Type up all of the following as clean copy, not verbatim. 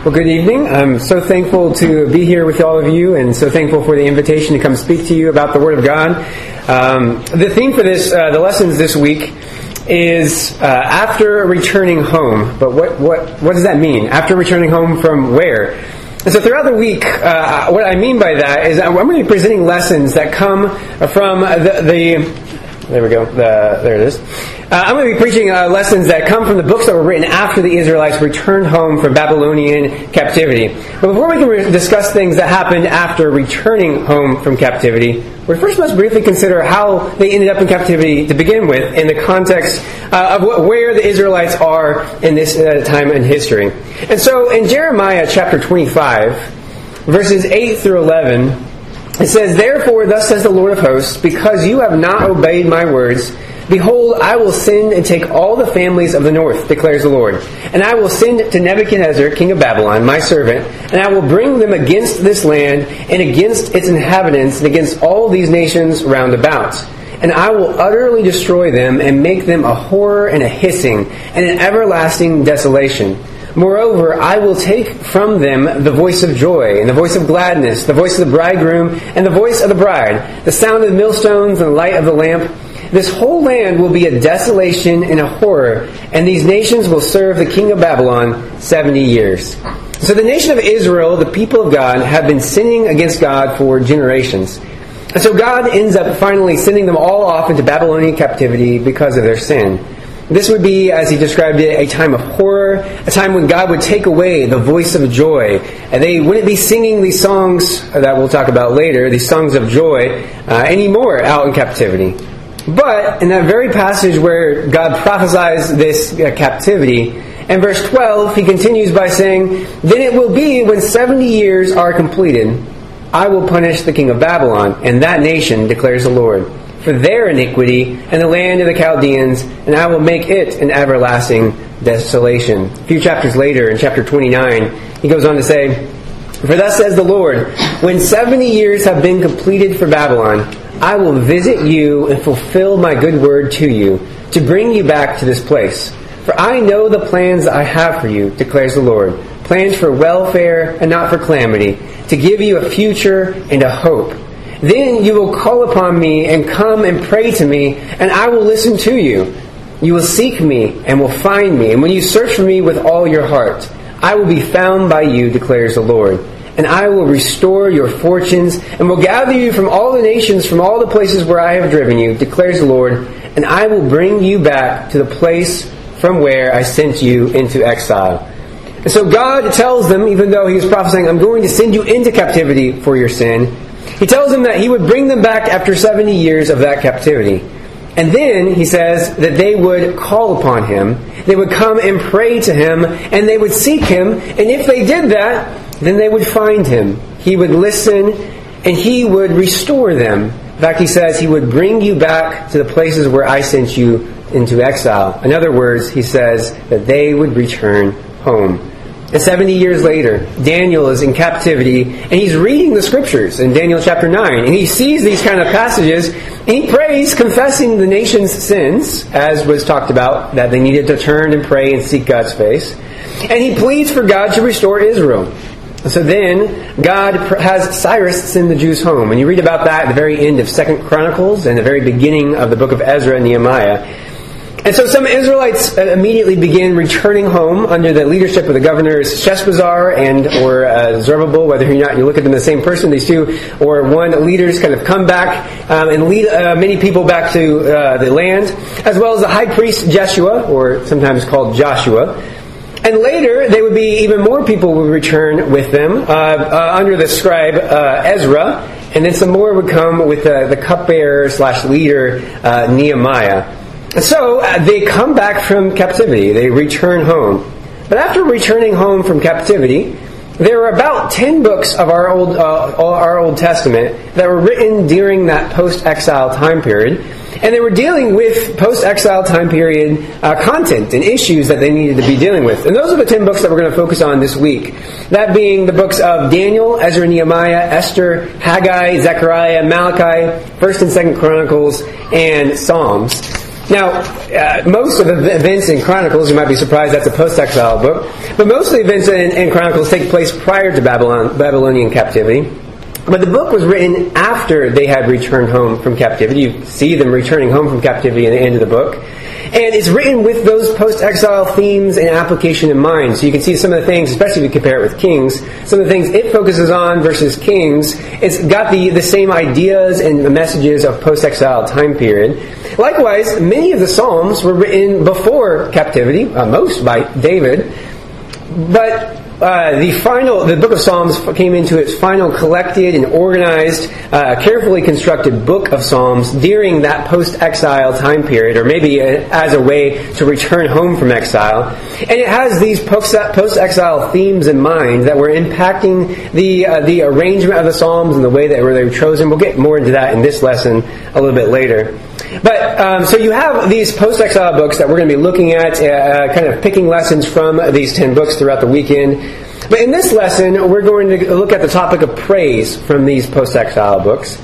Well, good evening. I'm so thankful to be here with all of you and so thankful for the invitation to come speak to you about the Word of God. The theme for the lessons this week is after returning home. But what does that mean? After returning home from where? And so throughout the week, what I mean by that is I'm going to be presenting lessons that come from there we go. There it is. I'm going to be preaching lessons that come from the books that were written after the Israelites returned home from Babylonian captivity. But before we can discuss things that happened after returning home from captivity, we first must briefly consider how they ended up in captivity to begin with in the context of where the Israelites are in this time in history. And so in Jeremiah chapter 25, verses 8 through 11, it says, "Therefore, thus says the Lord of hosts, because you have not obeyed my words, behold, I will send and take all the families of the north, declares the Lord. And I will send to Nebuchadnezzar, king of Babylon, my servant, and I will bring them against this land and against its inhabitants and against all these nations round about. And I will utterly destroy them and make them a horror and a hissing and an everlasting desolation. Moreover, I will take from them the voice of joy, and the voice of gladness, the voice of the bridegroom, and the voice of the bride, the sound of the millstones and the light of the lamp. This whole land will be a desolation and a horror, and these nations will serve the king of Babylon 70 years. So the nation of Israel, the people of God, have been sinning against God for generations. And so God ends up finally sending them all off into Babylonian captivity because of their sin. This would be, as he described it, a time of horror, a time when God would take away the voice of joy. And they wouldn't be singing these songs that we'll talk about later, these songs of joy, anymore out in captivity. But in that very passage where God prophesies this captivity, in verse 12, he continues by saying, "Then it will be when 70 years are completed, I will punish the king of Babylon and that nation, declares the Lord, for their iniquity and the land of the Chaldeans, and I will make it an everlasting desolation." A few chapters later, in chapter 29, he goes on to say, "For thus says the Lord, when 70 years have been completed for Babylon, I will visit you and fulfill my good word to you, to bring you back to this place. For I know the plans that I have for you, declares the Lord, plans for welfare and not for calamity, to give you a future and a hope. Then you will call upon me and come and pray to me, and I will listen to you. You will seek me and will find me, and when you search for me with all your heart, I will be found by you, declares the Lord. And I will restore your fortunes, and will gather you from all the nations, from all the places where I have driven you, declares the Lord, and I will bring you back to the place from where I sent you into exile." And so God tells them, even though He's prophesying, "I'm going to send you into captivity for your sin," He tells them that He would bring them back after 70 years of that captivity. And then He says that they would call upon Him, they would come and pray to Him, and they would seek Him, and if they did that, then they would find Him. He would listen, and He would restore them. In fact, He says He would bring you back to the places where I sent you into exile. In other words, He says that they would return home. And 70 years later, Daniel is in captivity, and he's reading the Scriptures in Daniel chapter 9. And he sees these kind of passages, and he prays, confessing the nation's sins, as was talked about, that they needed to turn and pray and seek God's face. And he pleads for God to restore Israel. So then, God has Cyrus send the Jews home. And you read about that at the very end of 2 Chronicles and the very beginning of the book of Ezra and Nehemiah. And so some Israelites immediately begin returning home under the leadership of the governors Sheshbazzar or Zerubbabel, whether or not you look at them as the same person, these two, or one leaders kind of come back and lead many people back to the land, as well as the high priest Jeshua, or sometimes called Joshua. And later, they would be even more people would return with them under the scribe Ezra, and then some more would come with the cupbearer / leader Nehemiah. So they come back from captivity. They return home. But after returning home from captivity, there are about 10 books of our Old Testament that were written during that post-exile time period. And they were dealing with post-exile time period content and issues that they needed to be dealing with. And those are the 10 books that we're going to focus on this week. That being the books of Daniel, Ezra, Nehemiah, Esther, Haggai, Zechariah, Malachi, 1st and 2nd Chronicles, and Psalms. Now, most of the events in Chronicles, you might be surprised that's a post-exile book, but most of the events in Chronicles take place prior to Babylonian captivity. But the book was written after they had returned home from captivity. You see them returning home from captivity in the end of the book. And it's written with those post-exile themes and application in mind. So you can see some of the things, especially if you compare it with Kings, some of the things it focuses on versus Kings, it's got the same ideas and the messages of post-exile time period. Likewise, many of the Psalms were written before captivity, most by David. But the book of Psalms came into its final collected and organized, carefully constructed book of Psalms during that post-exile time period, or maybe as a way to return home from exile. And it has these post-exile themes in mind that were impacting the arrangement of the Psalms and the way that they were chosen. We'll get more into that in this lesson a little bit later. But so you have these post-exile books that we're going to be looking at, kind of picking lessons from these 10 books throughout the weekend. But in this lesson, we're going to look at the topic of praise from these post-exile books.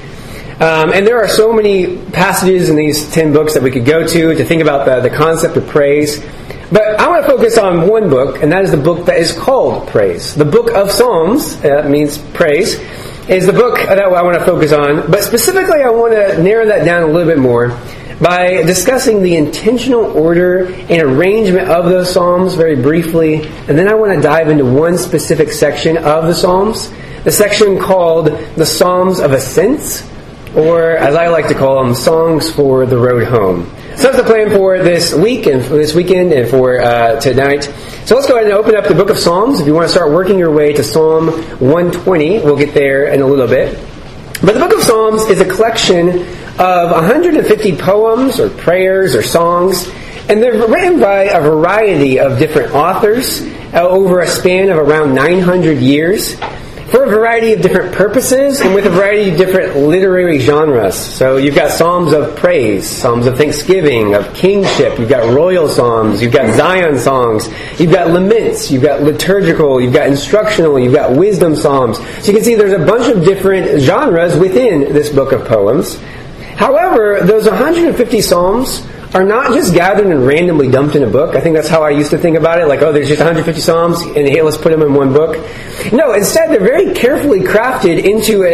And there are so many passages in these 10 books that we could go to think about the concept of praise. But I want to focus on one book, and that is the book that is called Praise. The book of Psalms, means praise, is the book that I want to focus on. But specifically, I want to narrow that down a little bit more by discussing the intentional order and arrangement of those Psalms very briefly. And then I want to dive into one specific section of the Psalms, the section called the Psalms of Ascents, or as I like to call them, Songs for the Road Home. So that's the plan for this week and for this weekend and for tonight. So let's go ahead and open up the book of Psalms. If you want to start working your way to Psalm 120, we'll get there in a little bit. But the book of Psalms is a collection of 150 poems or prayers or songs, and they're written by a variety of different authors over a span of around 900 years for a variety of different purposes and with a variety of different literary genres. So you've got Psalms of praise, Psalms of thanksgiving, of kingship, you've got royal psalms, you've got Zion songs, you've got laments, you've got liturgical, you've got instructional, you've got wisdom psalms. So you can see there's a bunch of different genres within this book of poems. However, those 150 psalms are not just gathered and randomly dumped in a book. I think that's how I used to think about it. Like, oh, there's just 150 psalms, and hey, let's put them in one book. No, instead, they're very carefully crafted into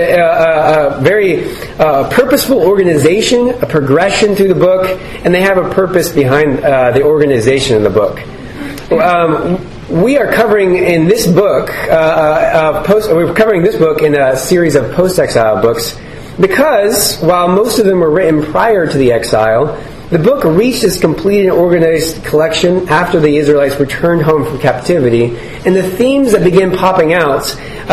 a very purposeful organization, a progression through the book, and they have a purpose behind the organization of the book. We are covering in this book, we're covering this book in a series of post-exile books, because while most of them were written prior to the exile, the book reached its complete and organized collection after the Israelites returned home from captivity, and the themes that begin popping out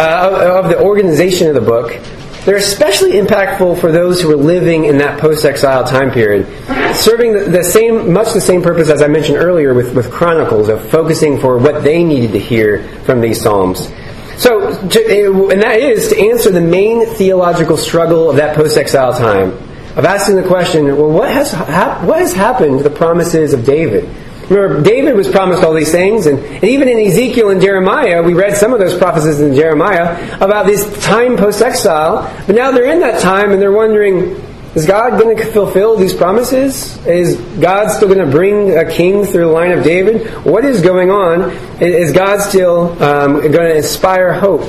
of the organization of the book, they're especially impactful for those who were living in that post-exile time period, serving much the same purpose as I mentioned earlier with Chronicles, of focusing for what they needed to hear from these Psalms. So, and that is to answer the main theological struggle of that post-exile time, of asking the question, well, what has happened to the promises of David? Remember, David was promised all these things, and even in Ezekiel and Jeremiah, we read some of those prophecies in Jeremiah about this time post-exile, but now they're in that time and they're wondering, is God going to fulfill these promises? Is God still going to bring a king through the line of David? What is going on? Is God still going to inspire hope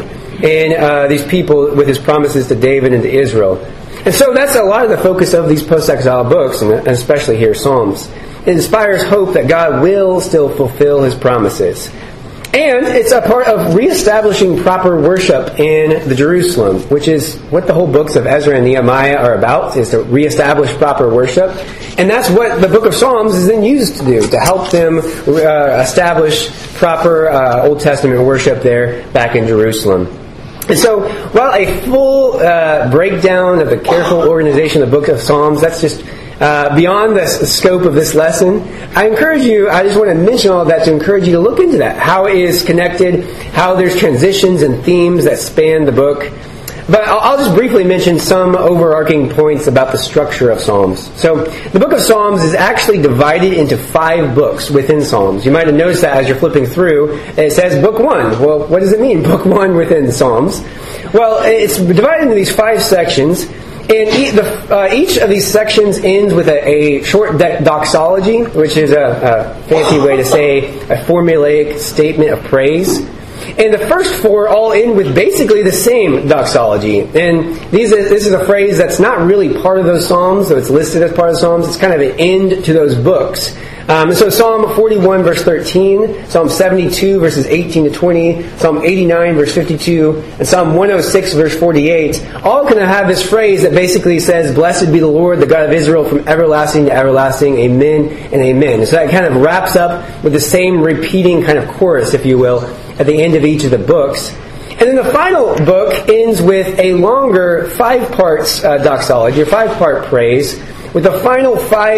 in these people with His promises to David and to Israel? And so that's a lot of the focus of these post-exile books, and especially here, Psalms. It inspires hope that God will still fulfill His promises. And it's a part of reestablishing proper worship in the Jerusalem, which is what the whole books of Ezra and Nehemiah are about, is to reestablish proper worship. And that's what the book of Psalms is then used to do, to help them establish proper Old Testament worship there back in Jerusalem. And so, while a full breakdown of the careful organization of the book of Psalms, that's just beyond the scope of this lesson, I just want to mention all of that to encourage you to look into that. How it is connected, how there's transitions and themes that span the book. But I'll just briefly mention some overarching points about the structure of Psalms. So, the book of Psalms is actually divided into 5 books within Psalms. You might have noticed that as you're flipping through, it says Book 1. Well, what does it mean, Book 1 within Psalms? Well, it's divided into these 5 sections, And each of these sections ends with a short doxology, which is a fancy way to say a formulaic statement of praise. And the first four all end with basically the same doxology. And this is a phrase that's not really part of those psalms, so it's listed as part of the psalms. It's kind of an end to those books. So Psalm 41 verse 13, Psalm 72 verses 18 to 20, Psalm 89 verse 52, and Psalm 106 verse 48, all kind of have this phrase that basically says, "Blessed be the Lord, the God of Israel, from everlasting to everlasting, amen and amen." So that kind of wraps up with the same repeating kind of chorus, if you will, at the end of each of the books. And then the final book ends with a longer 5 parts doxology, or 5-part praise, with the final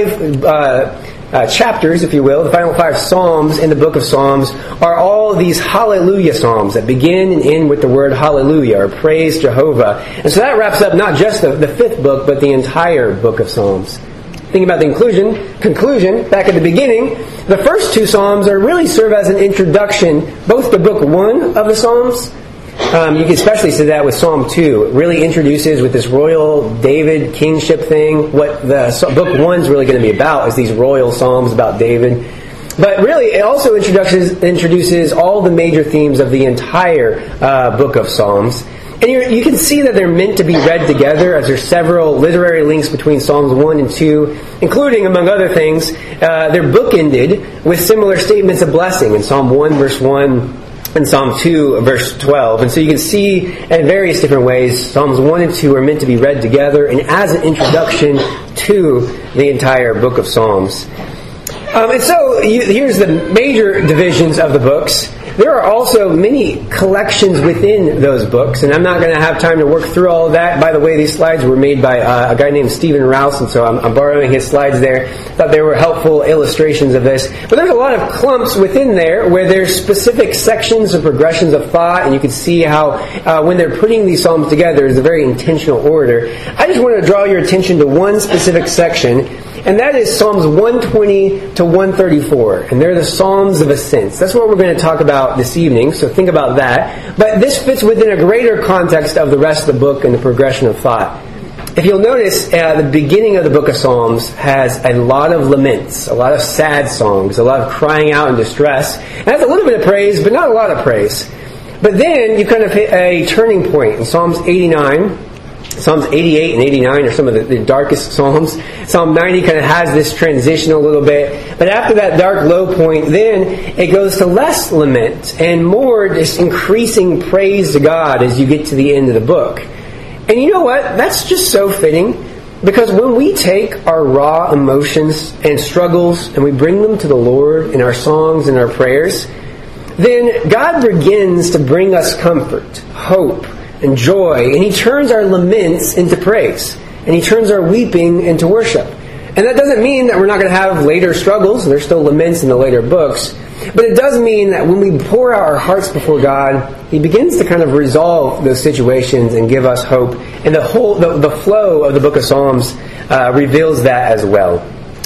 5 chapters, if you will, the final 5 psalms in the book of Psalms are all these hallelujah psalms that begin and end with the word hallelujah, or praise Jehovah. And so that wraps up not just the 5th book, but the entire book of Psalms. Thinking about the conclusion, back at the beginning, the first 2 psalms are really serve as an introduction, both to book 1 of the Psalms. You can especially see that with Psalm 2. It really introduces, with this royal David kingship thing, what the book 1 is really going to be about, is these royal psalms about David. But really, it also introduces all the major themes of the entire book of Psalms. And you can see that they're meant to be read together, as there's several literary links between Psalms 1 and 2, including, among other things, they're bookended with similar statements of blessing in Psalm 1 verse 1 and Psalm 2 verse 12. And so you can see in various different ways, Psalms 1 and 2 are meant to be read together and as an introduction to the entire book of Psalms. And so here's the major divisions of the books. There are also many collections within those books, and I'm not going to have time to work through all of that. By the way, these slides were made by a guy named Stephen Rouse, and so I'm borrowing his slides there. Thought they were helpful illustrations of this. But there's a lot of clumps within there where there's specific sections and progressions of thought, and you can see how when they're putting these psalms together, there's a very intentional order. I just want to draw your attention to one specific section, and that is Psalms 120 to 134. And they're the Psalms of Ascents. That's what we're going to talk about this evening, so think about that. But this fits within a greater context of the rest of the book and the progression of thought. If you'll notice, the beginning of the book of Psalms has a lot of laments, a lot of sad songs, a lot of crying out in distress. And that's a little bit of praise, but not a lot of praise. But then you kind of hit a turning point in Psalms 89. Psalms 88 and 89 are some of the darkest psalms. Psalm 90 kind of has this transition a little bit. But after that dark low point, then it goes to less lament and more just increasing praise to God as you get to the end of the book. And you know what? That's just so fitting, because when we take our raw emotions and struggles and we bring them to the Lord in our songs and our prayers, then God begins to bring us comfort, hope, and joy, and He turns our laments into praise, and He turns our weeping into worship. And that doesn't mean that we're not going to have later struggles, and there's still laments in the later books, but it does mean that when we pour out our hearts before God, He begins to kind of resolve those situations and give us hope. And the flow of the book of Psalms reveals that as well.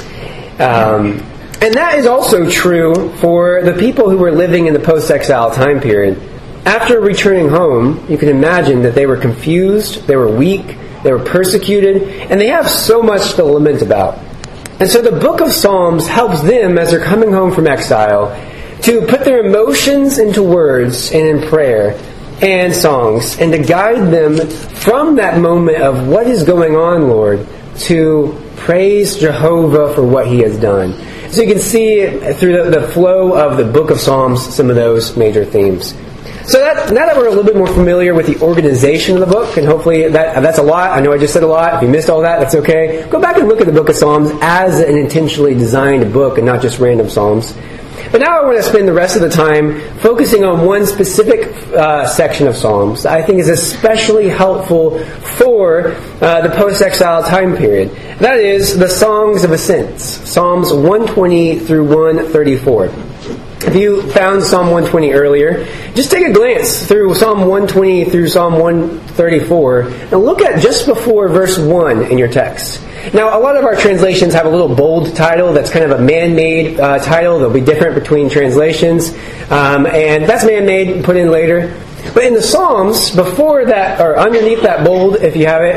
And that is also true for the people who were living in the post-exile time period. After returning home, you can imagine that they were confused, they were weak, they were persecuted, and they have so much to lament about. And so the book of Psalms helps them, as they're coming home from exile, to put their emotions into words and in prayer and songs, and to guide them from that moment of what is going on, Lord, to praise Jehovah for what He has done. So you can see through the flow of the book of Psalms some of those major themes. So now that we're a little bit more familiar with the organization of the book, and hopefully that's a lot. I know I just said a lot. If you missed all that, that's okay. Go back and look at the book of Psalms as an intentionally designed book and not just random psalms. But now I want to spend the rest of the time focusing on one specific section of Psalms that I think is especially helpful for the post-exile time period. That is the Songs of Ascents, Psalms 120 through 134. If you found Psalm 120 earlier, just take a glance through Psalm 120 through Psalm 134 and look at just before verse 1 in your text. Now, a lot of our translations have a little bold title that's kind of a man-made title. They'll be different between translations. And that's man-made, put in later. But in the Psalms, before that, or underneath that bold, if you have it,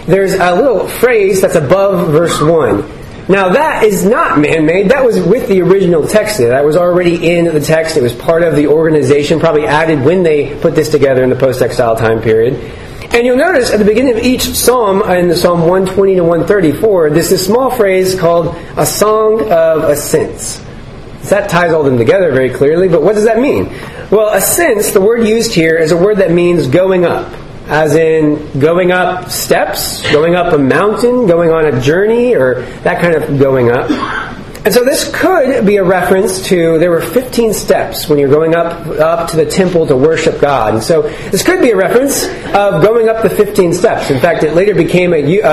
there's a little phrase that's above verse 1. Now that is not man-made. That was with the original text there. That was already in the text. It was part of the organization, probably added when they put this together in the post-exile time period. And you'll notice at the beginning of each psalm, in Psalm 120 to 134, there's this small phrase called a song of ascents. That ties all them together very clearly, but what does that mean? Well, ascents, the word used here, is a word that means going up. As in going up steps, going up a mountain, going on a journey, or that kind of going up. And so this could be a reference to, there were 15 steps when you're going up to the temple to worship God. And so this could be a reference of going up the 15 steps. In fact, it later became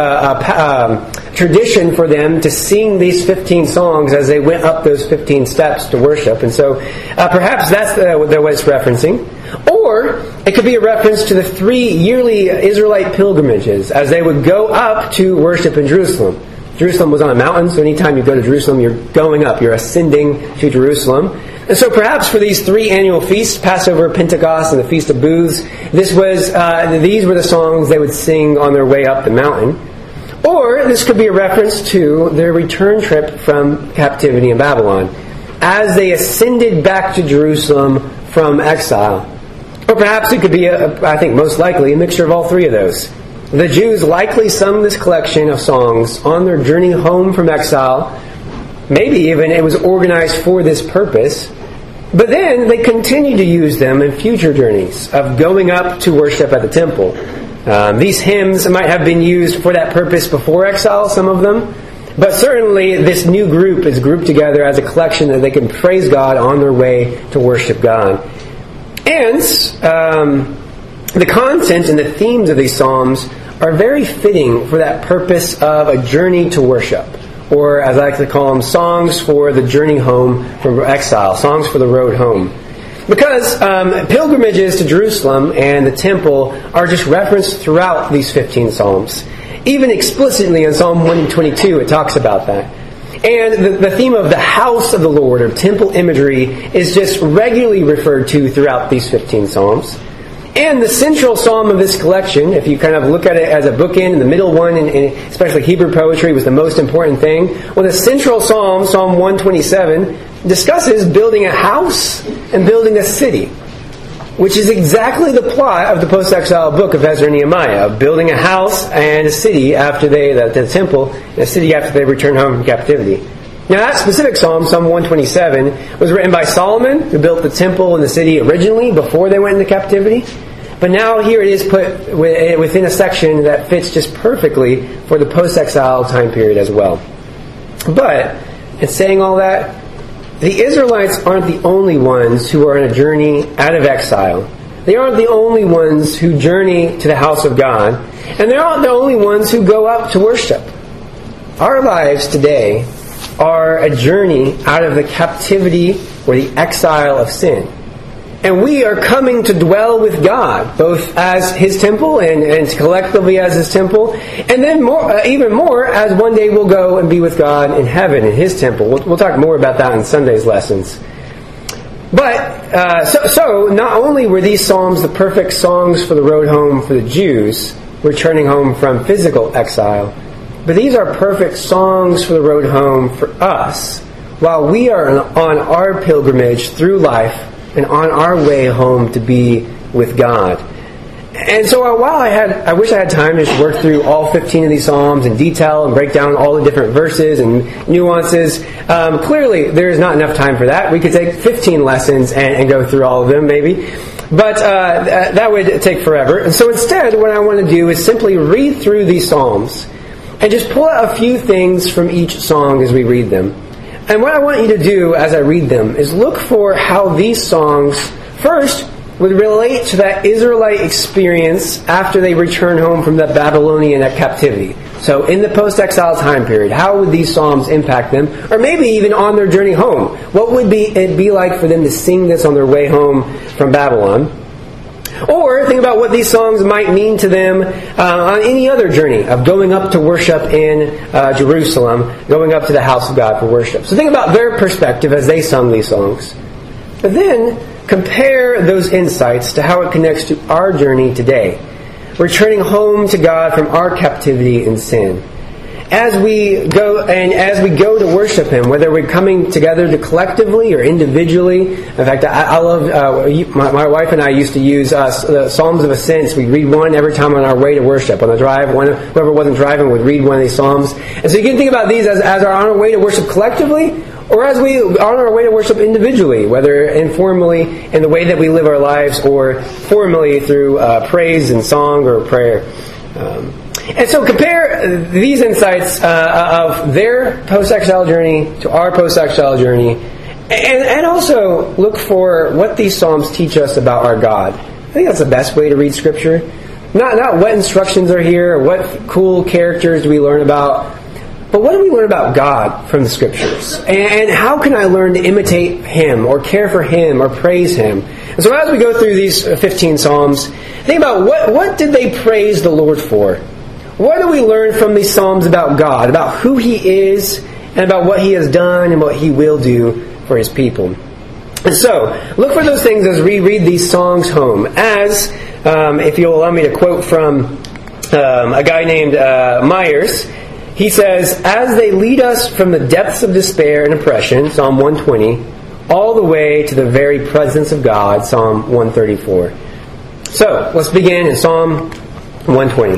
a tradition for them to sing these 15 songs as they went up those 15 steps to worship. And so perhaps that's what it's referencing. Or it could be a reference to the 3 yearly Israelite pilgrimages as they would go up to worship in Jerusalem. Jerusalem was on a mountain, so anytime you go to Jerusalem, you're going up, you're ascending to Jerusalem. And so perhaps for these 3 annual feasts, Passover, Pentecost, and the Feast of Booths, these were the songs they would sing on their way up the mountain. Or this could be a reference to their return trip from captivity in Babylon, as they ascended back to Jerusalem from exile. Or perhaps it could be, I think most likely, a mixture of all 3 of those. The Jews likely sung this collection of songs on their journey home from exile. Maybe even it was organized for this purpose. But then they continued to use them in future journeys of going up to worship at the temple. These hymns might have been used for that purpose before exile, some of them. But certainly this new group is grouped together as a collection that they can praise God on their way to worship God. And the content and the themes of these psalms are very fitting for that purpose of a journey to worship. Or, as I like to call them, songs for the journey home from exile, songs for the road home. Because pilgrimages to Jerusalem and the temple are just referenced throughout these 15 psalms. Even explicitly in Psalm 122 it talks about that. And the theme of the house of the Lord, or temple imagery, is just regularly referred to throughout these 15 psalms. And the central psalm of this collection, if you kind of look at it as a bookend, and the middle one, and especially Hebrew poetry, was the most important thing. Well, the central psalm, Psalm 127, discusses building a house and building a city, which is exactly the plot of the post-exile book of Ezra and Nehemiah, of building a house and a city after the temple, and a city after they return home from captivity. Now that specific psalm, Psalm 127, was written by Solomon, who built the temple and the city originally before they went into captivity. But now here it is put within a section that fits just perfectly for the post-exile time period as well. But, in saying all that, the Israelites aren't the only ones who are on a journey out of exile. They aren't the only ones who journey to the house of God. And they aren't the only ones who go up to worship. Our lives today are a journey out of the captivity or the exile of sin. And we are coming to dwell with God, both as His temple and collectively as His temple. And then even more, as one day we'll go and be with God in heaven in His temple. We'll talk more about that in Sunday's lessons. But, so not only were these psalms the perfect songs for the road home for the Jews, returning home from physical exile, but these are perfect songs for the road home for us, while we are on our pilgrimage through life and on our way home to be with God. And so while I wish I had time to just work through all 15 of these psalms in detail and break down all the different verses and nuances, clearly there is not enough time for that. We could take 15 lessons and go through all of them maybe. But that would take forever. And so instead what I want to do is simply read through these psalms and just pull out a few things from each song as we read them. And what I want you to do as I read them is look for how these songs, first, would relate to that Israelite experience after they return home from the Babylonian captivity. So in the post-exile time period, how would these psalms impact them? Or maybe even on their journey home. What would it be like for them to sing this on their way home from Babylon? Or think about what these songs might mean to them on any other journey of going up to worship in Jerusalem, going up to the house of God for worship. So think about their perspective as they sung these songs. But then compare those insights to how it connects to our journey today. returning home to God from our captivity in sin. As we go to worship Him, whether we're coming together to collectively or individually. In fact, I love, my wife and I used to use the Psalms of Ascents. We'd read one every time on our way to worship. On the drive, whoever wasn't driving would read one of these Psalms. And so you can think about these as on our way to worship collectively, or as we on our way to worship individually, whether informally in the way that we live our lives, or formally through praise and song or prayer. And so compare these insights of their post-exile journey to our post-exile journey, and also look for what these Psalms teach us about our God. I think that's the best way to read Scripture. Not what instructions are here, or what cool characters do we learn about, but what do we learn about God from the Scriptures? And how can I learn to imitate Him, or care for Him, or praise Him? And so as we go through these 15 Psalms, think about what did they praise the Lord for? What do we learn from these Psalms about God, about who He is, and about what He has done and what He will do for His people? And so, look for those things as we read these songs home. As, if you'll allow me to quote from a guy named Myers, he says, "As they lead us from the depths of despair and oppression," Psalm 120, "all the way to the very presence of God," Psalm 134. So, let's begin in Psalm 120.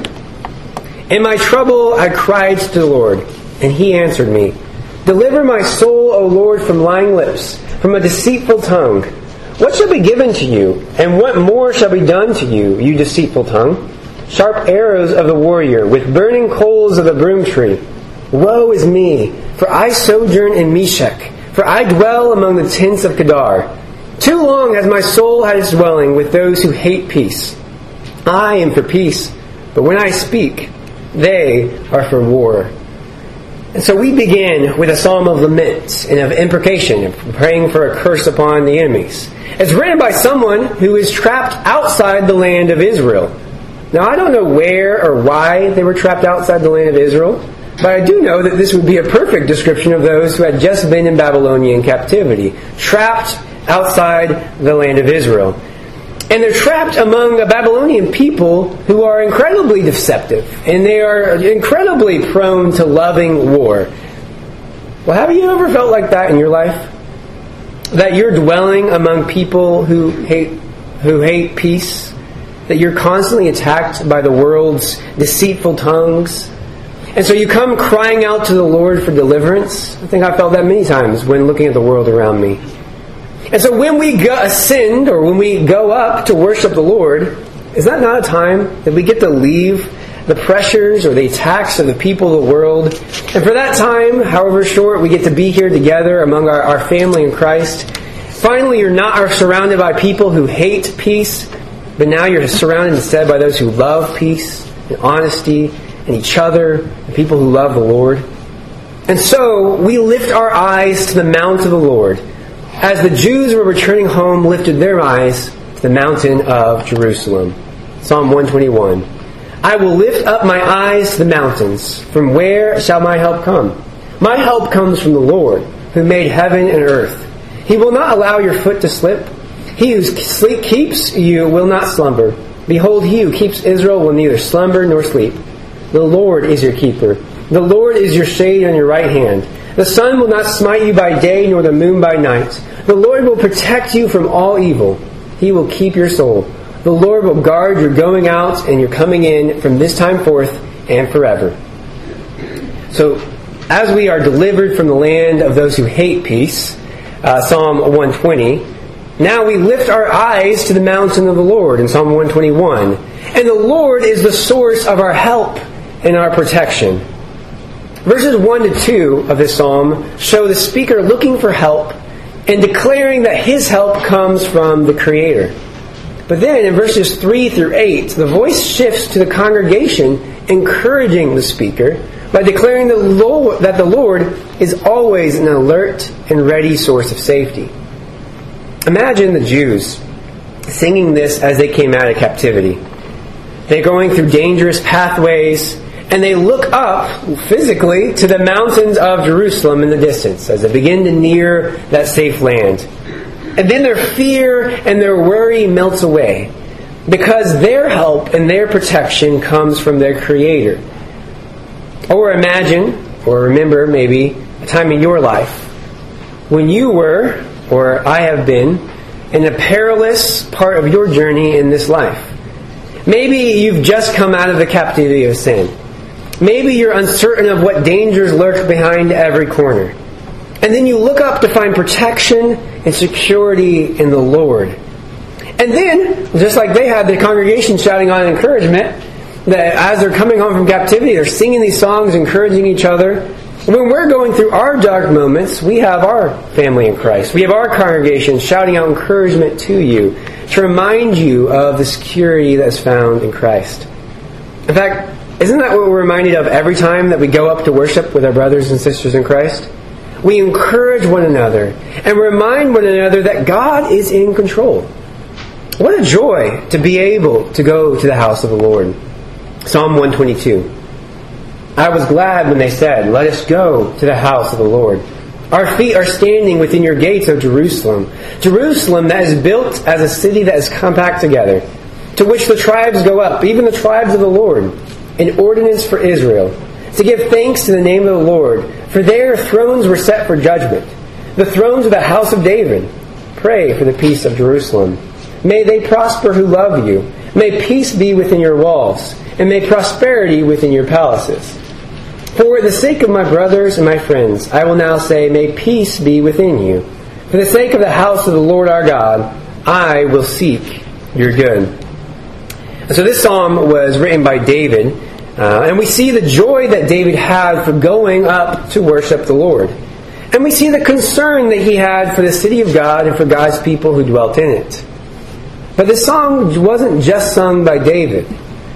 "In my trouble I cried to the Lord, and He answered me. Deliver my soul, O Lord, from lying lips, from a deceitful tongue. What shall be given to you, and what more shall be done to you, you deceitful tongue? Sharp arrows of the warrior, with burning coals of the broom tree. Woe is me, for I sojourn in Meshech, for I dwell among the tents of Kedar. Too long has my soul had its dwelling with those who hate peace. I am for peace, but when I speak, they are for war." And so we begin with a psalm of lament and of imprecation, of praying for a curse upon the enemies. It's written by someone who is trapped outside the land of Israel. Now, I don't know where or why they were trapped outside the land of Israel, but I do know that this would be a perfect description of those who had just been in Babylonian captivity, trapped outside the land of Israel. And they're trapped among a Babylonian people who are incredibly deceptive, and they are incredibly prone to loving war. Well, have you ever felt like that in your life? That you're dwelling among people who hate peace? That you're constantly attacked by the world's deceitful tongues? And so you come crying out to the Lord for deliverance? I think I felt that many times when looking at the world around me. And so when we ascend, or when we go up to worship the Lord, is that not a time that we get to leave the pressures or the attacks of the people of the world? And for that time, however short, we get to be here together among our family in Christ. Finally, you're not surrounded by people who hate peace, but now you're surrounded instead by those who love peace and honesty and each other, and people who love the Lord. And so we lift our eyes to the mount of the Lord, as the Jews who were returning home lifted their eyes to the mountain of Jerusalem. Psalm 121. "I will lift up my eyes to the mountains. From where shall my help come? My help comes from the Lord, who made heaven and earth. He will not allow your foot to slip. He who keeps you will not slumber. Behold, He who keeps Israel will neither slumber nor sleep. The Lord is your keeper. The Lord is your shade on your right hand. The sun will not smite you by day, nor the moon by night. The Lord will protect you from all evil. He will keep your soul. The Lord will guard your going out and your coming in from this time forth and forever." So, as we are delivered from the land of those who hate peace, Psalm 120, now we lift our eyes to the mountain of the Lord in Psalm 121. And the Lord is the source of our help and our protection. Verses 1 to 2 of this psalm show the speaker looking for help and declaring that his help comes from the Creator. But then in verses 3 through 8, the voice shifts to the congregation, encouraging the speaker by declaring that the Lord is always an alert and ready source of safety. Imagine the Jews singing this as they came out of captivity. They're going through dangerous pathways, and they look up physically to the mountains of Jerusalem in the distance as they begin to near that safe land. And then their fear and their worry melts away because their help and their protection comes from their Creator. Or imagine, or remember maybe, a time in your life when you were, or I have been, in a perilous part of your journey in this life. Maybe you've just come out of the captivity of sin. Maybe you're uncertain of what dangers lurk behind every corner. And then you look up to find protection and security in the Lord. And then, just like they had the congregation shouting on encouragement, that as they're coming home from captivity, they're singing these songs, encouraging each other. When we're going through our dark moments, we have our family in Christ. We have our congregation shouting out encouragement to you, to remind you of the security that's found in Christ. In fact, isn't that what we're reminded of every time that we go up to worship with our brothers and sisters in Christ? We encourage one another and remind one another that God is in control. What a joy to be able to go to the house of the Lord. Psalm 122. I was glad when they said, "Let us go to the house of the Lord." Our feet are standing within your gates, O Jerusalem. Jerusalem that is built as a city that is compact together, to which the tribes go up, even the tribes of the Lord, an ordinance for Israel, to give thanks to the name of the Lord. For their thrones were set for judgment, the thrones of the house of David. Pray for the peace of Jerusalem. May they prosper who love you. May peace be within your walls, and may prosperity within your palaces. For the sake of my brothers and my friends, I will now say, may peace be within you. For the sake of the house of the Lord our God, I will seek your good. And so this psalm was written by David, and we see the joy that David had for going up to worship the Lord. And we see the concern that he had for the city of God and for God's people who dwelt in it. But this song wasn't just sung by David.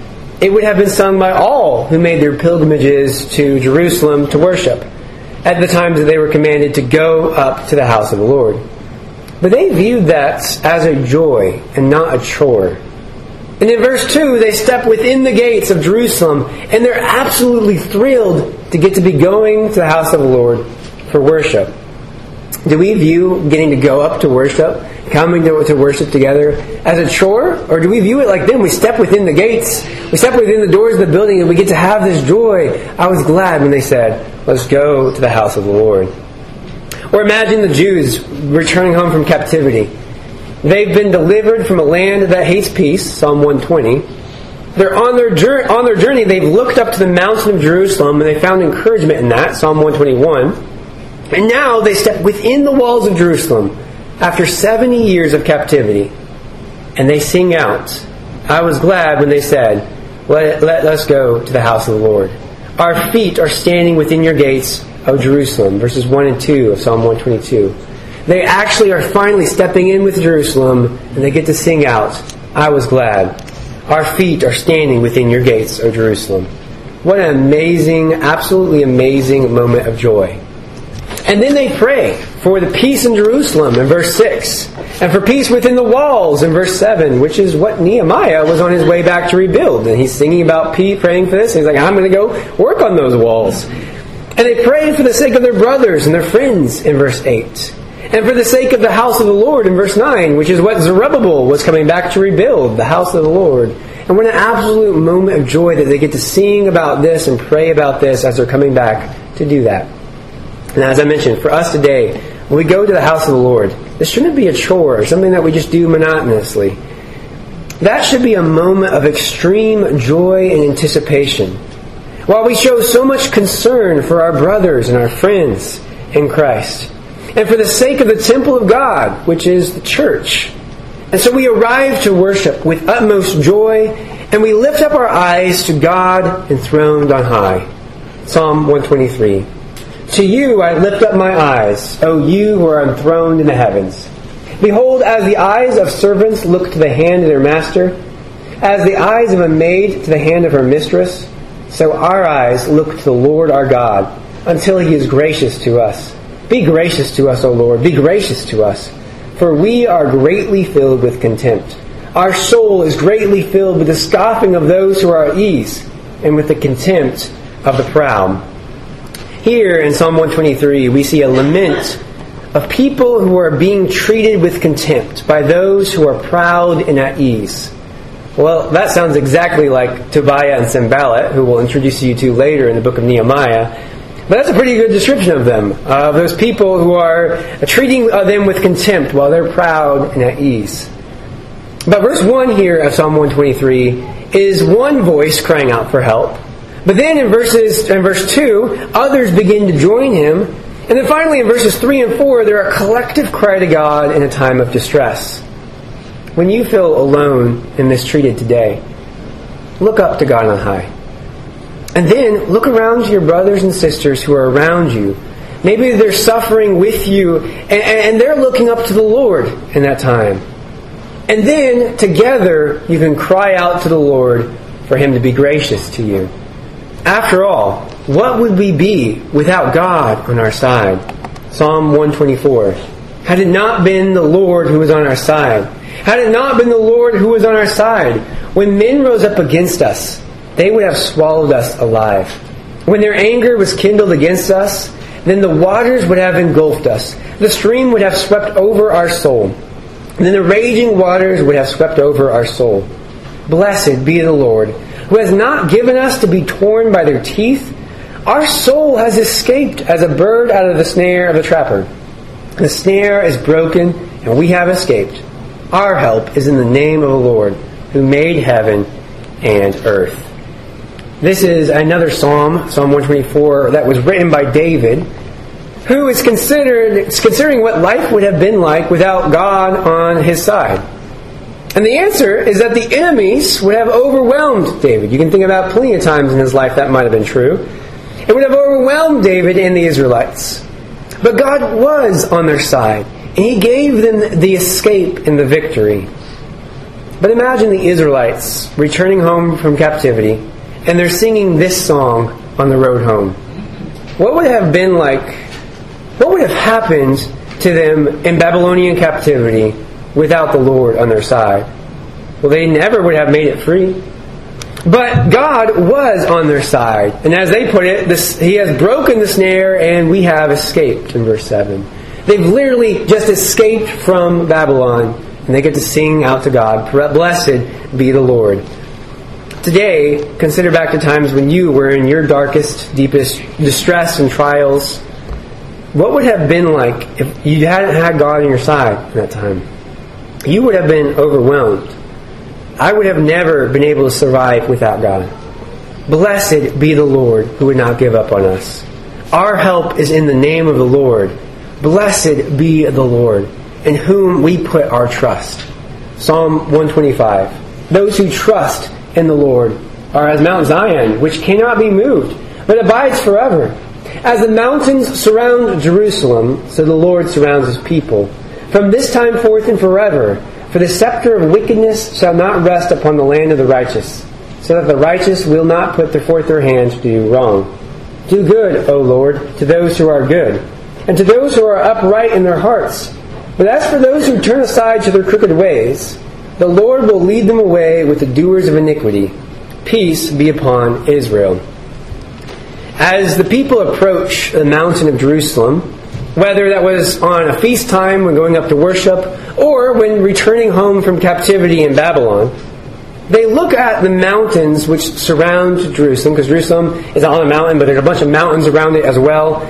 It would have been sung by all who made their pilgrimages to Jerusalem to worship at the times that they were commanded to go up to the house of the Lord. But they viewed that as a joy and not a chore. And in verse 2, they step within the gates of Jerusalem, and they're absolutely thrilled to get to be going to the house of the Lord for worship. Do we view getting to go up to worship, coming to worship together, as a chore? Or do we view it like them? We step within the gates, we step within the doors of the building, and we get to have this joy. I was glad when they said, let's go to the house of the Lord. Or imagine the Jews returning home from captivity. They've been delivered from a land that hates peace, Psalm 120. They're on their journey, they've looked up to the mountain of Jerusalem, and they found encouragement in that, Psalm 121. And now they step within the walls of Jerusalem after 70 years of captivity. And they sing out, I was glad when they said, let us go to the house of the Lord. Our feet are standing within your gates, O Jerusalem. Verses 1 and 2 of Psalm 122. They actually are finally stepping in with Jerusalem, and they get to sing out, I was glad. Our feet are standing within your gates, O Jerusalem. What an amazing, absolutely amazing moment of joy. And then they pray for the peace in Jerusalem in verse 6. And for peace within the walls in verse 7, which is what Nehemiah was on his way back to rebuild. And he's singing about praying for this. And he's like, I'm going to go work on those walls. And they prayed for the sake of their brothers and their friends in verse 8. And for the sake of the house of the Lord in verse 9, which is what Zerubbabel was coming back to rebuild, the house of the Lord. And what an absolute moment of joy that they get to sing about this and pray about this as they're coming back to do that. And as I mentioned, for us today, when we go to the house of the Lord, this shouldn't be a chore or something that we just do monotonously. That should be a moment of extreme joy and anticipation. While we show so much concern for our brothers and our friends in Christ, and for the sake of the temple of God, which is the church. And so we arrive to worship with utmost joy, and we lift up our eyes to God enthroned on high. Psalm 123. To you I lift up my eyes, O you who are enthroned in the heavens. Behold, as the eyes of servants look to the hand of their master, as the eyes of a maid to the hand of her mistress, so our eyes look to the Lord our God, until He is gracious to us. Be gracious to us, O Lord, be gracious to us, for we are greatly filled with contempt. Our soul is greatly filled with the scoffing of those who are at ease, and with the contempt of the proud. Here in Psalm 123, we see a lament of people who are being treated with contempt by those who are proud and at ease. Well, that sounds exactly like Tobiah and Sanballat, who we'll introduce you to later in the book of Nehemiah. But that's a pretty good description of them, of those people who are treating them with contempt while they're proud and at ease. But verse 1 here of Psalm 123 is one voice crying out for help. But then in verse 2, others begin to join him. And then finally in verses 3 and 4, they're a collective cry to God in a time of distress. When you feel alone and mistreated today, look up to God on high. And then look around to your brothers and sisters who are around you. Maybe they're suffering with you and they're looking up to the Lord in that time. And then together you can cry out to the Lord for Him to be gracious to you. After all, what would we be without God on our side? Psalm 124. Had it not been the Lord who was on our side, had it not been the Lord who was on our side, when men rose up against us, they would have swallowed us alive. When their anger was kindled against us, then the waters would have engulfed us. The stream would have swept over our soul. And then the raging waters would have swept over our soul. Blessed be the Lord, who has not given us to be torn by their teeth. Our soul has escaped as a bird out of the snare of the trapper. The snare is broken, and we have escaped. Our help is in the name of the Lord, who made heaven and earth. This is another psalm, Psalm 124, that was written by David, who is considering what life would have been like without God on his side. And the answer is that the enemies would have overwhelmed David. You can think about plenty of times in his life that might have been true. It would have overwhelmed David and the Israelites. But God was on their side, and He gave them the escape and the victory. But imagine the Israelites returning home from captivity, and they're singing this song on the road home. What would it have been like? What would have happened to them in Babylonian captivity without the Lord on their side? Well, they never would have made it free. But God was on their side. And as they put it, He has broken the snare and we have escaped in verse 7. They've literally just escaped from Babylon. And they get to sing out to God, blessed be the Lord. Today, consider back to times when you were in your darkest, deepest distress and trials. What would it have been like if you hadn't had God on your side in that time? You would have been overwhelmed. I would have never been able to survive without God. Blessed be the Lord who would not give up on us. Our help is in the name of the Lord. Blessed be the Lord, in whom we put our trust. Psalm 125. Those who trust in the Lord are as Mount Zion, which cannot be moved, but abides forever. As the mountains surround Jerusalem, so the Lord surrounds His people. From this time forth and forever, for the scepter of wickedness shall not rest upon the land of the righteous, so that the righteous will not put forth their hand to do wrong. Do good, O Lord, to those who are good, and to those who are upright in their hearts. But as for those who turn aside to their crooked ways, the Lord will lead them away with the doers of iniquity. Peace be upon Israel. As the people approach the mountain of Jerusalem, whether that was on a feast time when going up to worship, or when returning home from captivity in Babylon, they look at the mountains which surround Jerusalem, because Jerusalem is on a mountain, but there's a bunch of mountains around it as well.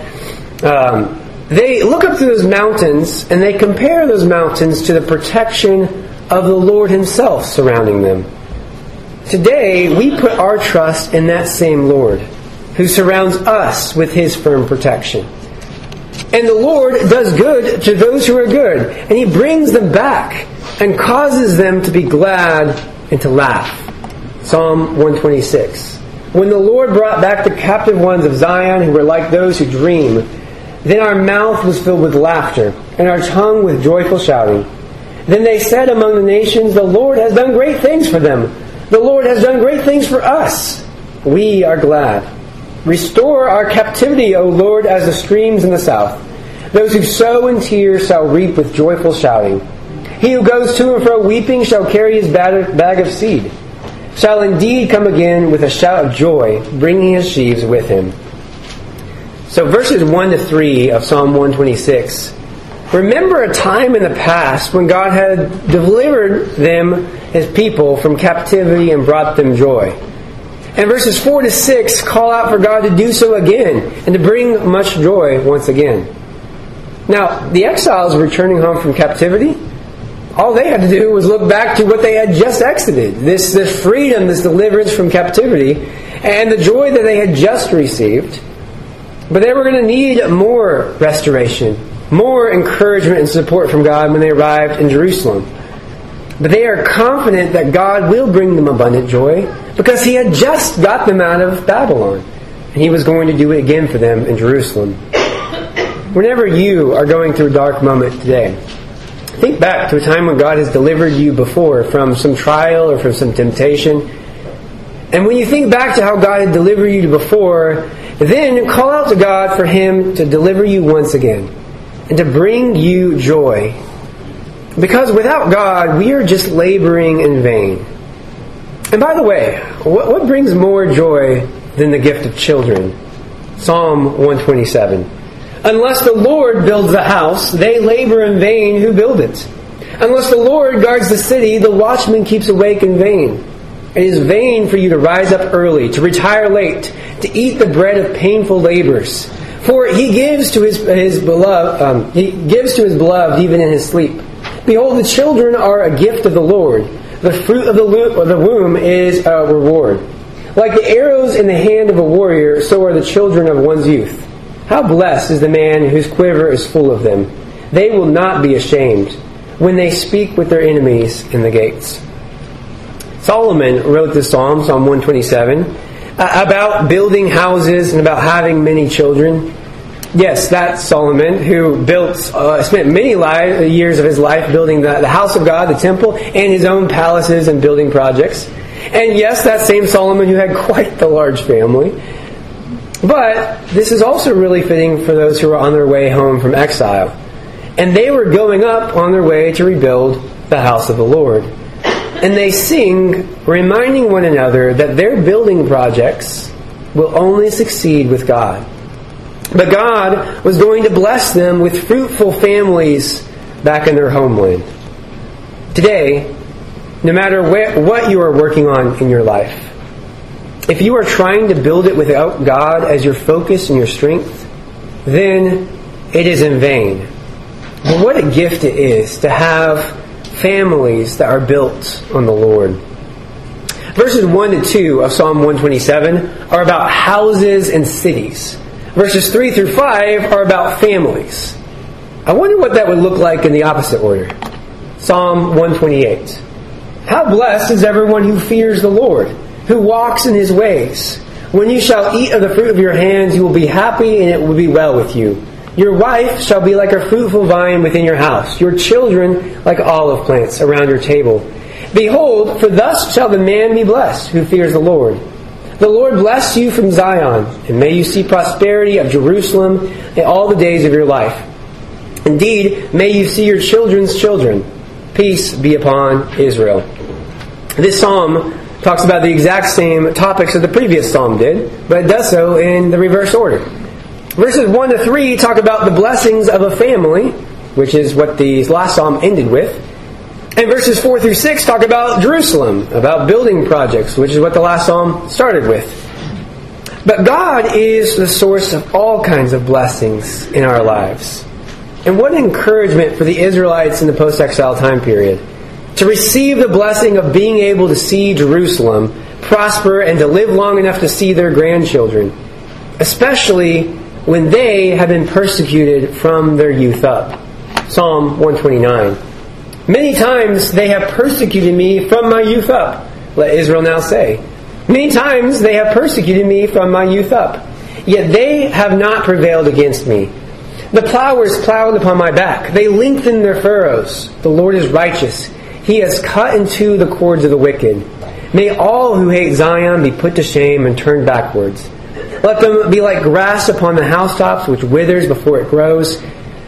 They look up to those mountains, and they compare those mountains to the protection of the Lord Himself surrounding them. Today, we put our trust in that same Lord, who surrounds us with His firm protection. And the Lord does good to those who are good, and He brings them back and causes them to be glad and to laugh. Psalm 126. When the Lord brought back the captive ones of Zion who were like those who dream, then our mouth was filled with laughter, and our tongue with joyful shouting. Then they said among the nations, the Lord has done great things for them. The Lord has done great things for us. We are glad. Restore our captivity, O Lord, as the streams in the south. Those who sow in tears shall reap with joyful shouting. He who goes to and fro weeping shall carry his bag of seed. Shall indeed come again with a shout of joy, bringing his sheaves with him. So verses 1 to 3 of Psalm 126 remember a time in the past when God had delivered them, His people, from captivity and brought them joy. And verses 4 to 6 call out for God to do so again and to bring much joy once again. Now, the exiles returning home from captivity, all they had to do was look back to what they had just exited. This freedom, this deliverance from captivity, and the joy that they had just received. But they were going to need more restoration, more encouragement and support from God when they arrived in Jerusalem. But they are confident that God will bring them abundant joy because He had just got them out of Babylon. And He was going to do it again for them in Jerusalem. Whenever you are going through a dark moment today, think back to a time when God has delivered you before from some trial or from some temptation. And when you think back to how God had delivered you before, then call out to God for Him to deliver you once again and to bring you joy. Because without God, we are just laboring in vain. And by the way, what brings more joy than the gift of children? Psalm 127. Unless the Lord builds the house, they labor in vain who build it. Unless the Lord guards the city, the watchman keeps awake in vain. It is vain for you to rise up early, to retire late, to eat the bread of painful labors. For He gives to His beloved, even in His sleep. Behold, the children are a gift of the Lord. The fruit of the womb is a reward. Like the arrows in the hand of a warrior, so are the children of one's youth. How blessed is the man whose quiver is full of them. They will not be ashamed when they speak with their enemies in the gates. Solomon wrote this psalm, Psalm 127, about building houses and about having many children. Yes, that's Solomon, who spent many years of his life building the house of God, the temple, and his own palaces and building projects. And yes, that same Solomon who had quite the large family. But this is also really fitting for those who were on their way home from exile. And they were going up on their way to rebuild the house of the Lord. And they sing, reminding one another that their building projects will only succeed with God. But God was going to bless them with fruitful families back in their homeland. Today, no matter what you are working on in your life, if you are trying to build it without God as your focus and your strength, then it is in vain. But what a gift it is to have families that are built on the Lord. Verses 1 to 2 of Psalm 127 are about houses and cities. Verses 3 through 5 are about families. I wonder what that would look like in the opposite order. Psalm 128. How blessed is everyone who fears the Lord, who walks in His ways. When you shall eat of the fruit of your hands, you will be happy, and it will be well with you. Your wife shall be like a fruitful vine within your house, your children like olive plants around your table. Behold, for thus shall the man be blessed who fears the Lord. The Lord bless you from Zion, and may you see prosperity of Jerusalem in all the days of your life. Indeed, may you see your children's children. Peace be upon Israel. This psalm talks about the exact same topics that the previous psalm did, but it does so in the reverse order. Verses 1 to 3 talk about the blessings of a family, which is what the last psalm ended with. And verses 4 through 6 talk about Jerusalem, about building projects, which is what the last psalm started with. But God is the source of all kinds of blessings in our lives. And what encouragement for the Israelites in the post-exile time period to receive the blessing of being able to see Jerusalem prosper and to live long enough to see their grandchildren, especially when they have been persecuted from their youth up. Psalm 129. Many times they have persecuted me from my youth up, let Israel now say. Many times they have persecuted me from my youth up, yet they have not prevailed against me. The plowers plowed upon my back. They lengthened their furrows. The Lord is righteous. He has cut in two the cords of the wicked. May all who hate Zion be put to shame and turned backwards. Let them be like grass upon the housetops, which withers before it grows,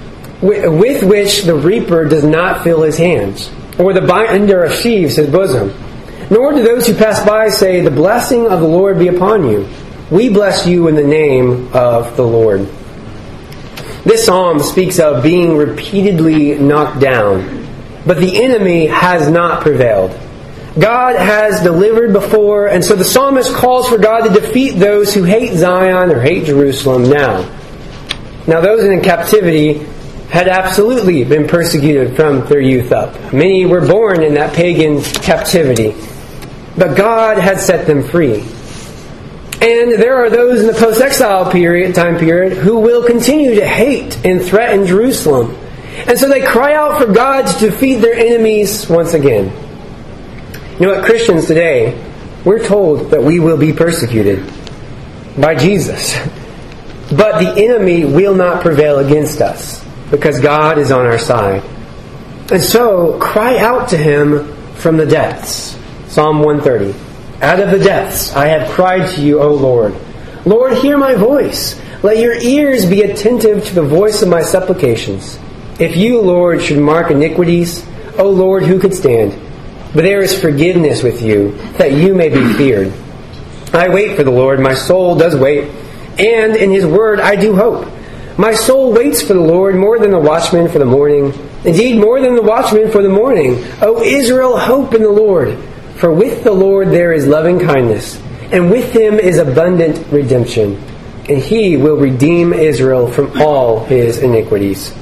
with which the reaper does not fill his hands, or the binder sheaves his bosom. Nor do those who pass by say, the blessing of the Lord be upon you. We bless you in the name of the Lord. This psalm speaks of being repeatedly knocked down, but the enemy has not prevailed. God has delivered before, and so the psalmist calls for God to defeat those who hate Zion or hate Jerusalem now. Now those in captivity had absolutely been persecuted from their youth up. Many were born in that pagan captivity, but God had set them free. And there are those in the post-exile time period who will continue to hate and threaten Jerusalem. And so they cry out for God to defeat their enemies once again. You know what, Christians today, we're told that we will be persecuted by Jesus. But the enemy will not prevail against us because God is on our side. And so, cry out to Him from the depths. Psalm 130. Out of the depths I have cried to you, O Lord. Lord, hear my voice. Let your ears be attentive to the voice of my supplications. If you, Lord, should mark iniquities, O Lord, who could stand? But there is forgiveness with you, that you may be feared. I wait for the Lord, my soul does wait, and in His word I do hope. My soul waits for the Lord more than the watchman for the morning. Indeed, more than the watchman for the morning. O Israel, hope in the Lord. For with the Lord there is loving kindness, and with Him is abundant redemption. And He will redeem Israel from all his iniquities.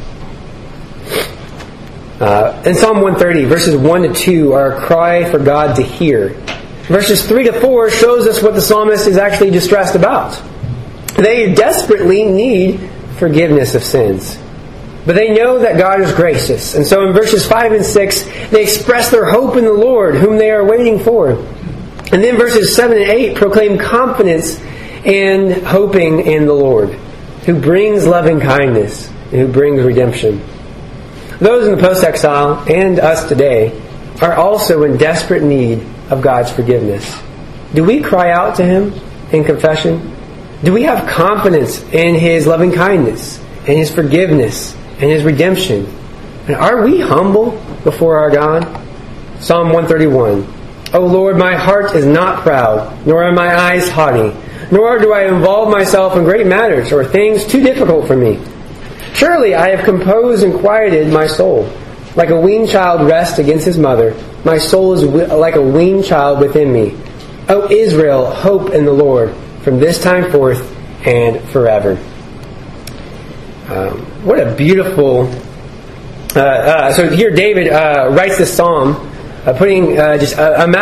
In Psalm 130, verses 1 to 2 are a cry for God to hear. Verses 3 to 4 shows us what the psalmist is actually distressed about. They desperately need forgiveness of sins. But they know that God is gracious. And so in verses 5 and 6, they express their hope in the Lord, whom they are waiting for. And then verses 7 and 8 proclaim confidence and hoping in the Lord, who brings loving kindness and who brings redemption. Those in the post-exile and us today are also in desperate need of God's forgiveness. Do we cry out to Him in confession? Do we have confidence in His loving kindness and His forgiveness and His redemption? And are we humble before our God? Psalm 131. O Lord, my heart is not proud, nor are my eyes haughty, nor do I involve myself in great matters or things too difficult for me. Surely I have composed and quieted my soul. Like a weaned child rests against his mother, my soul is like a weaned child within me. O Israel, hope in the Lord, from this time forth and forever. What a beautiful... so here David writes this psalm, putting just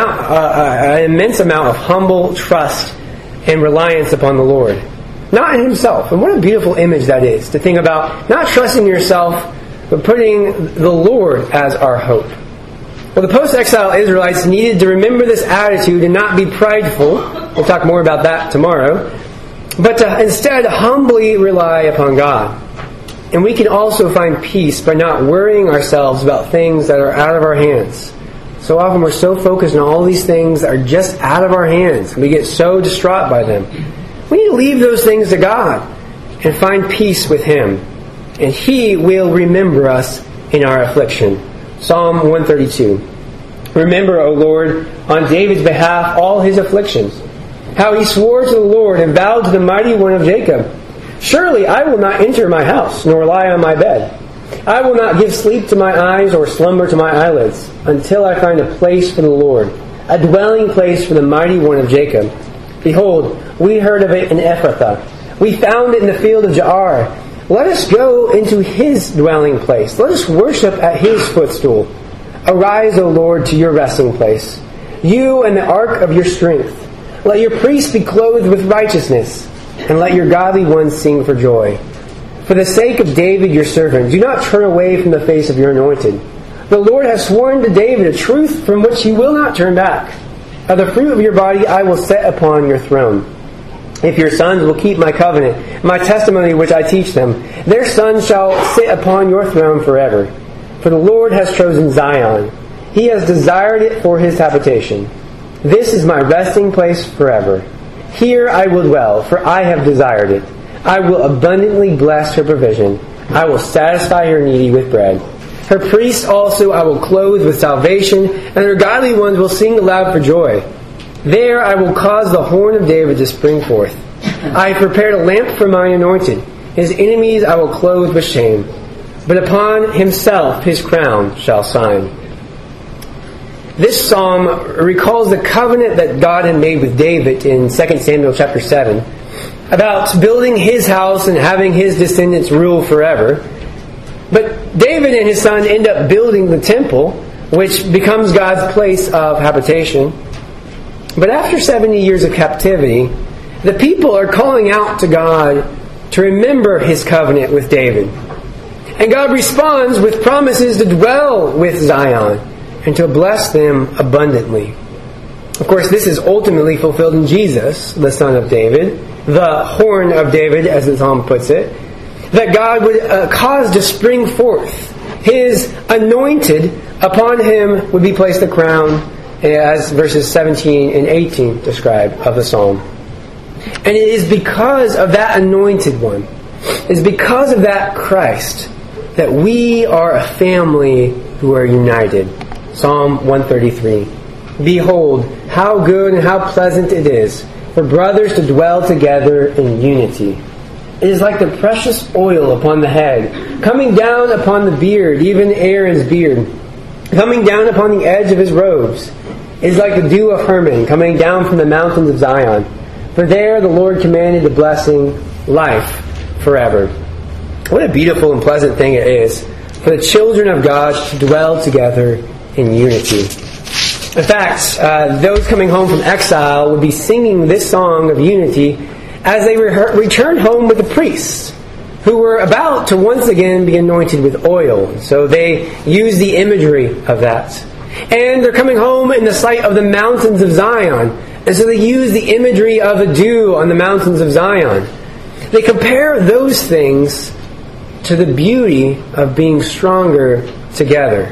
an immense amount of humble trust and reliance upon the Lord. Not in himself. And what a beautiful image that is, to think about not trusting yourself, but putting the Lord as our hope. Well, the post-exile Israelites needed to remember this attitude and not be prideful. We'll talk more about that tomorrow. But to instead humbly rely upon God. And we can also find peace by not worrying ourselves about things that are out of our hands. So often we're so focused on all these things that are just out of our hands. We get so distraught by them. We need to leave those things to God and find peace with Him. And He will remember us in our affliction. Psalm 132. Remember, O Lord, on David's behalf all his afflictions, how he swore to the Lord and vowed to the Mighty One of Jacob. Surely I will not enter my house, nor lie on my bed. I will not give sleep to my eyes or slumber to my eyelids, until I find a place for the Lord, a dwelling place for the Mighty One of Jacob. Behold, we heard of it in Ephrathah. We found it in the field of Jaar. Let us go into His dwelling place. Let us worship at His footstool. Arise, O Lord, to your resting place, you and the ark of your strength. Let your priests be clothed with righteousness, and let your godly ones sing for joy. For the sake of David your servant, do not turn away from the face of your anointed. The Lord has sworn to David a truth from which He will not turn back. Of the fruit of your body I will set upon your throne. If your sons will keep my covenant, my testimony which I teach them, their sons shall sit upon your throne forever. For the Lord has chosen Zion. He has desired it for His habitation. This is my resting place forever. Here I will dwell, for I have desired it. I will abundantly bless her provision. I will satisfy her needy with bread. Her priests also I will clothe with salvation, and her godly ones will sing aloud for joy. There I will cause the horn of David to spring forth. I have prepared a lamp for my anointed. His enemies I will clothe with shame, but upon himself his crown shall shine. This psalm recalls the covenant that God had made with David in 2 Samuel chapter 7 about building his house and having his descendants rule forever. But David and his son end up building the temple, which becomes God's place of habitation. But after 70 years of captivity, the people are calling out to God to remember his covenant with David. And God responds with promises to dwell with Zion and to bless them abundantly. Of course, this is ultimately fulfilled in Jesus, the Son of David, the horn of David, as the psalm puts it, that God would cause to spring forth. His anointed, upon him would be placed the crown, as verses 17 and 18 describe of the psalm. And it is because of that anointed one, it is because of that Christ, that we are a family who are united. Psalm 133. Behold, how good and how pleasant it is for brothers to dwell together in unity. It is like the precious oil upon the head, coming down upon the beard, even Aaron's beard, coming down upon the edge of his robes. It is like the dew of Hermon, coming down from the mountains of Zion. For there the Lord commanded the blessing, life forever. What a beautiful and pleasant thing it is for the children of God to dwell together in unity. In fact, those coming home from exile would be singing this song of unity as they return home with the priests, who were about to once again be anointed with oil. So they use the imagery of that. And they're coming home in the sight of the mountains of Zion. And so they use the imagery of a dew on the mountains of Zion. They compare those things to the beauty of being stronger together.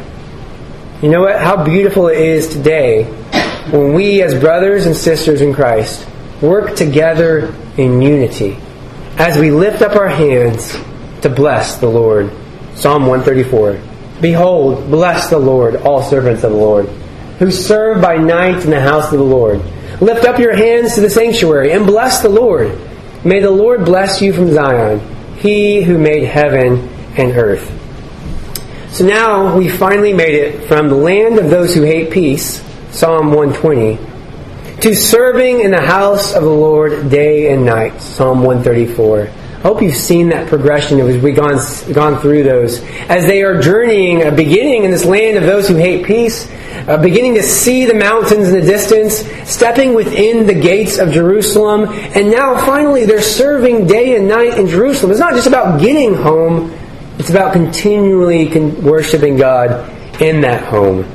You know what? How beautiful it is today when we as brothers and sisters in Christ work together in unity as we lift up our hands to bless the Lord. Psalm 134. Behold, bless the Lord, all servants of the Lord, who serve by night in the house of the Lord. Lift up your hands to the sanctuary and bless the Lord. May the Lord bless you from Zion, He who made heaven and earth. So now we finally made it from the land of those who hate peace, Psalm 120, to serving in the house of the Lord day and night, Psalm 134. I hope you've seen that progression as we've gone through those. As they are journeying, beginning in this land of those who hate peace, beginning to see the mountains in the distance, stepping within the gates of Jerusalem, and now finally they're serving day and night in Jerusalem. It's not just about getting home, it's about continually worshiping God in that home.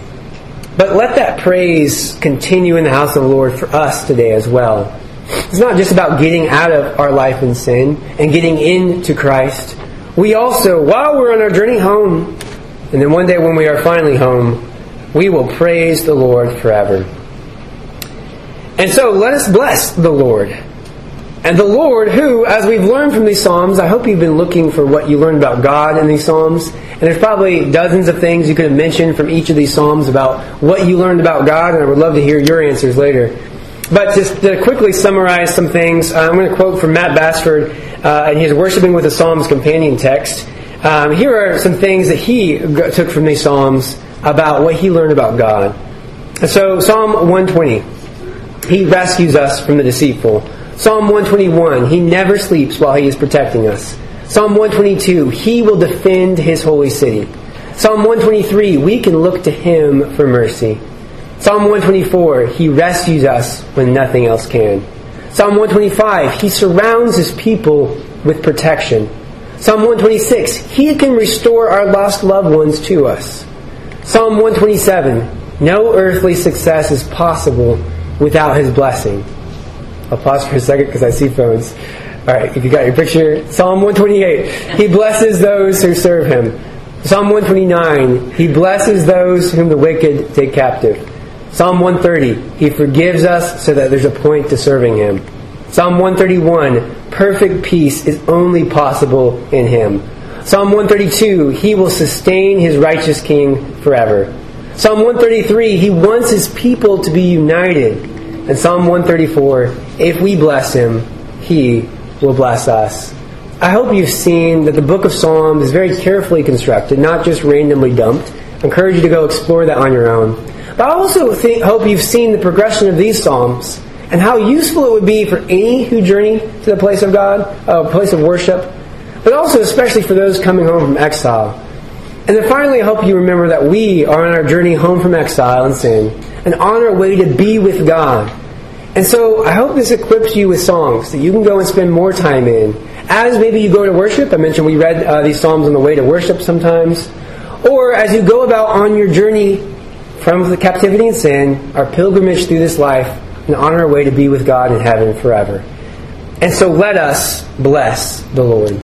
But let that praise continue in the house of the Lord for us today as well. It's not just about getting out of our life in sin and getting into Christ. We also, while we're on our journey home, and then one day when we are finally home, we will praise the Lord forever. And so let us bless the Lord. And the Lord who, as we've learned from these Psalms, I hope you've been looking for what you learned about God in these Psalms. And there's probably dozens of things you could have mentioned from each of these Psalms about what you learned about God, and I would love to hear your answers later. But just to quickly summarize some things, I'm going to quote from Matt Bassford in his Worshiping with the Psalms companion text. Here are some things that he took from these Psalms about what he learned about God. So Psalm 120, He rescues us from the deceitful. Psalm 121, He never sleeps while He is protecting us. Psalm 122, He will defend His holy city. Psalm 123, we can look to Him for mercy. Psalm 124, He rescues us when nothing else can. Psalm 125, He surrounds His people with protection. Psalm 126, He can restore our lost loved ones to us. Psalm 127, no earthly success is possible without His blessing. I'll pause for a second because I see phones. Alright, if you got your picture. Psalm 128, He blesses those who serve Him. Psalm 129, He blesses those whom the wicked take captive. Psalm 130, He forgives us so that there's a point to serving Him. Psalm 131, perfect peace is only possible in Him. Psalm 132, He will sustain His righteous King forever. Psalm 133, He wants His people to be united. And Psalm 134, if we bless Him, He will bless us. I hope you've seen that the book of Psalms is very carefully constructed, not just randomly dumped. I encourage you to go explore that on your own. But I also hope you've seen the progression of these Psalms and how useful it would be for any who journey to the place of God, a place of worship, but also especially for those coming home from exile. And then finally, I hope you remember that we are on our journey home from exile and sin and on our way to be with God. And so I hope this equips you with songs that you can go and spend more time in. As maybe you go to worship, I mentioned we read these Psalms on the way to worship sometimes. Or as you go about on your journey from the captivity and sin, our pilgrimage through this life, and on our way to be with God in heaven forever. And so let us bless the Lord.